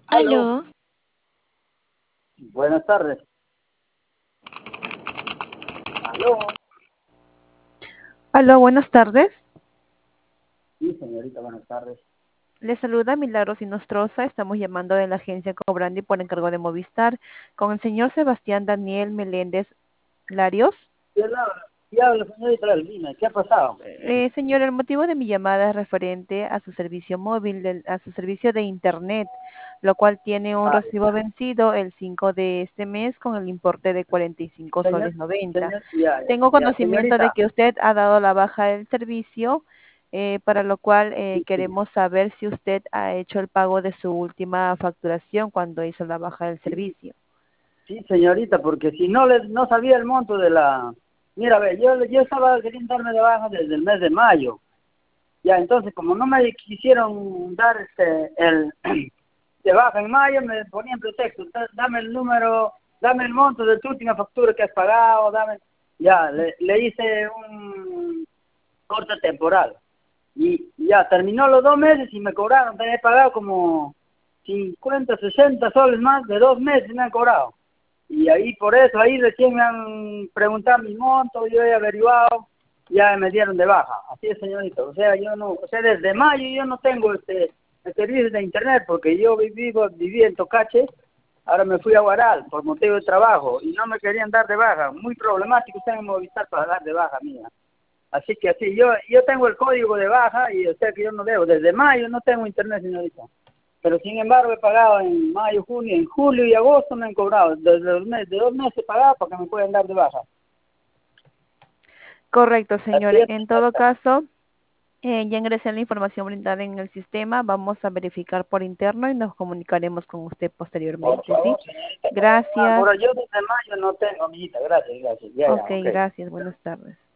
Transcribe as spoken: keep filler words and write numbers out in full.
Aló, Aló, buenas tardes. Aló, Aló, buenas tardes. sí, señorita, buenas tardes. Les saluda Milagros Inostroza. Estamos llamando de la agencia Cobrandi por encargo de Movistar con el señor Sebastián Daniel Meléndez Larios. ¿Qué habla? ¿Qué habla, señorita Albina? ¿Qué ha pasado? Eh, señor, el motivo de mi llamada es referente a su servicio móvil, del- a su servicio de Internet, lo cual tiene un Ah, recibo vencido el cinco de este mes con el importe de cuarenta y cinco señor, soles noventa. señor, ya, ya, Tengo ya, conocimiento de señorita. que usted ha dado la baja del servicio, eh, para lo cual eh, Sí, sí, queremos saber si usted ha hecho el pago de su última facturación cuando hizo la baja del sí, servicio. sí, señorita, porque si no le, no sabía el monto de la... Mira, a ver, yo, yo estaba queriendo darme de baja desde el mes de mayo. Ya, entonces, como no me quisieron dar este, el de baja en mayo, me ponían pretexto, "Da- dame el número, dame el monto de tu última factura que has pagado, dame... Ya, le, le hice un corte temporal. Y ya, terminó los dos meses y me cobraron, te he pagado como cincuenta sesenta soles más de dos meses me han cobrado. Y ahí por eso, ahí recién me han preguntado mi monto, yo he averiguado, ya me dieron de baja. Así es, señorita. O sea, yo no, o sea, desde mayo yo no tengo este el servicio de internet porque yo vivo, viví en Tocache, ahora me fui a Guaral por motivo de trabajo y no me querían dar de baja. Muy problemático estar en Movistar para dar de baja mía. Así que así, yo yo tengo el código de baja y o sea que yo no debo. Desde mayo no tengo internet, señorita. Pero sin embargo he pagado en mayo, junio, en julio y agosto me han cobrado. Desde los meses, de dos meses he pagado para que me puedan dar de baja. Correcto, Así señor. es, En todo señorita. caso, Eh, ya ingresé la información brindada en el sistema. Vamos a verificar por interno y nos comunicaremos con usted Por posteriormente, ¿sí? favor, señorita. Gracias. Por yo desde mayo no tengo, amiguita. Gracias, gracias. Ya, ya, Ok, ok. gracias. Buenas tardes.